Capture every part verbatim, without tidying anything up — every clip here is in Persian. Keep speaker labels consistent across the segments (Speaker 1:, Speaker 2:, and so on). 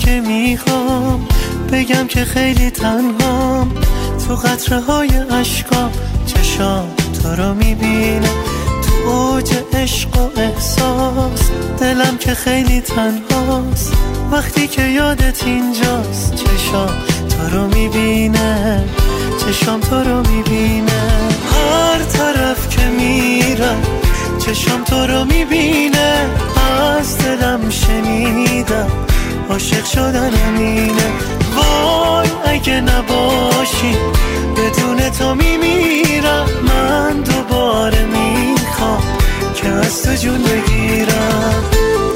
Speaker 1: که میخوام بگم که خیلی تنهام، تو قطره های عشقام چشام تو رو میبینه، تو اوج عشق و احساس دلم که خیلی تنهاست، وقتی که یادت اینجاست چشام تو رو میبینه، چشام تو رو میبینه. هر طرف که میرم چشام تو رو میبینه، از دلم شنیدم عاشق شدنم اینه. وای اگه نباشی بدون تو میمیرم، من دوباره میخوام که از تو جون بگیرم.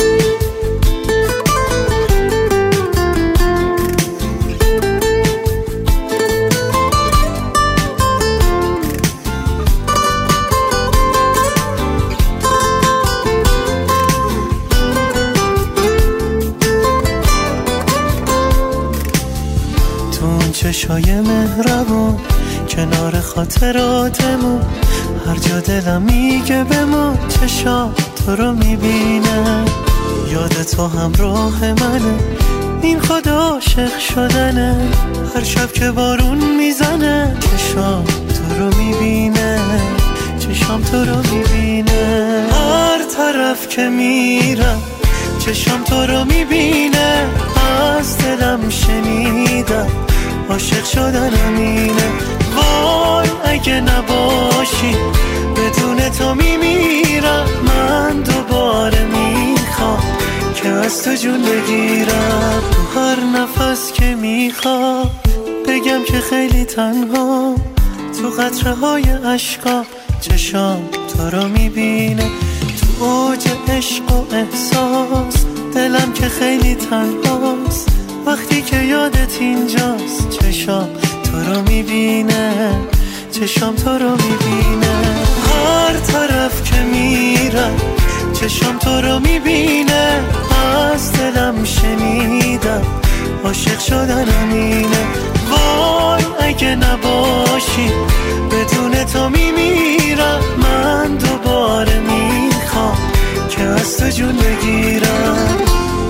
Speaker 1: چشای مهربون کنار خاطراتمون، هر جا دلم میگه بمون چشام تو رو میبینه، یاد تو همراه منه، این خود عاشق شدنه. هر شب که بارون میزنه چشام تو رو میبینه، چشام تو رو میبینه. هر طرف که میرم چشام تو رو میبینه، از دلم شنیدم عاشق شدنم اینه. وای اگه نباشی بدون تو میمیرم، من دوباره میخوام که از تو جون بگیرم. تو هر نفس که میخوام بگم که خیلی تنها، تو قطره های عشقا چشام تو رو میبینه، تو اوج عشق و احساس دلم که خیلی تنهاست، وقتی که یادت اینجاست چشام تو رو میبینه، چشام تو رو میبینه. هر طرف که میرم چشام تو رو میبینه، از دلم شنیدم عاشق شدنم اینه. وای اگه نباشی بدون تو میمیرم، من دوباره میخوام که از تو جون بگیرم.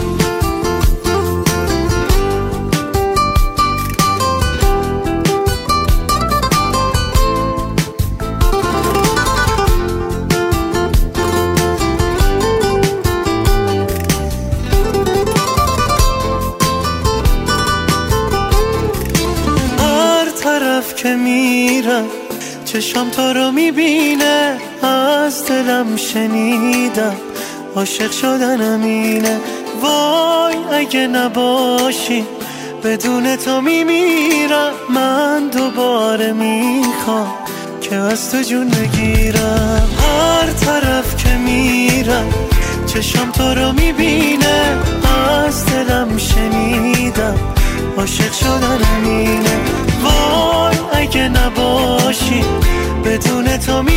Speaker 1: که میرم چشام تو رو میبینه، از دلم شنیدم عاشق شدنم اینه. وای اگه نباشی بدون تو میمیرم، من دوباره میخوام که از تو جون بگیرم. هر طرف که میرم چشام تو رو میبینه، از دلم شنیدم عاشق شدنم اینه. وای اگه نباشی بدون تو می